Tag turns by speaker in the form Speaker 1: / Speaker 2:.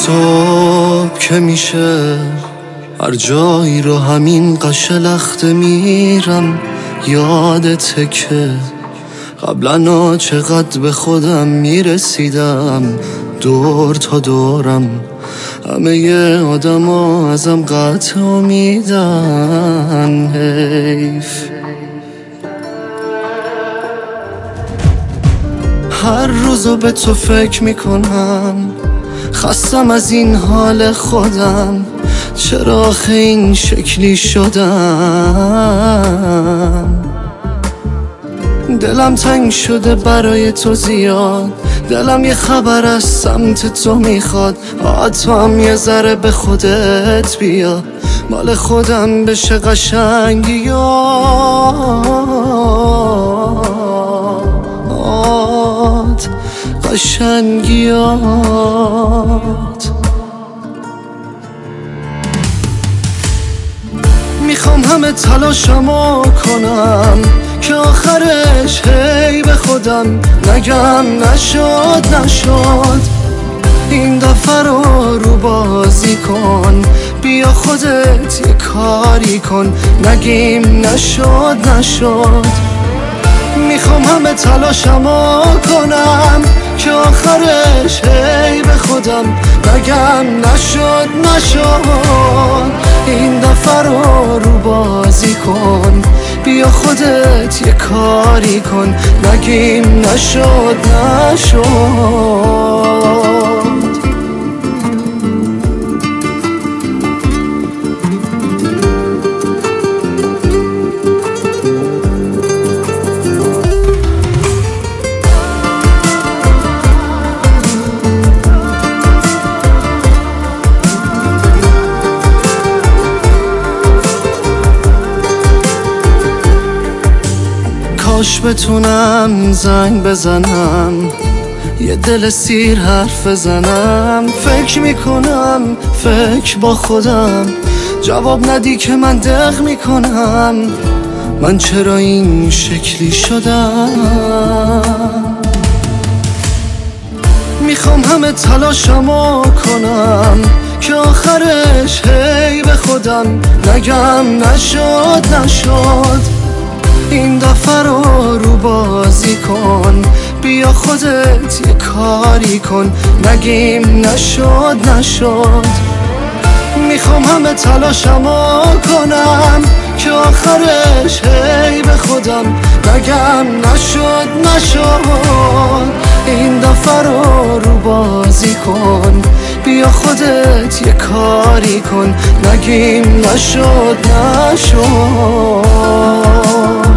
Speaker 1: صبح که میشه هر جایی رو همین قشلخته میرم. یادته که قبلا چقدر به خودم میرسیدم، دور تا دورم همه آدم ها ازم قطع امیدن. حیف هر روزو به تو فکر میکنم، خستم از این حال خودم، چرا آخه این شکلی شدم. دلم تنگ شده برای تو زیاد، دلم یه خبر از سمت تو میخواد. تو هم یه ذره به خودت بیا، مال خودم بشه قشنگیات. میخوام همه تلاشمو کنم که آخرش هی به خودم نگم نشد. این دفعه رو بازی کن، بیا خودت یه کاری کن، نگیم نشد. میخوام همه تلاشمو کنم که آخرش هی به خودم نگم نشد. این دفعه رو بازی کن، بیا خودت یه کاری کن، نگیم نشد. کاش بتونم زنگ بزنم، یه دل سیر حرف بزنم. فکر میکنم فکر با خودم، جواب ندی که من دق میکنم. من چرا این شکلی شدم؟ میخوام همه تلاشمو کنم که آخرش هی به خودم نگم نشد. این دفعه رو بازی کن، بیا خودت یه کاری کن، نگیم نشد. میخوام همه تلاشمو کنم که آخرش هی به خودم نگم نشد. این دفعه رو بازی کن، بیا خودت یه کاری کن، نگیم نشد.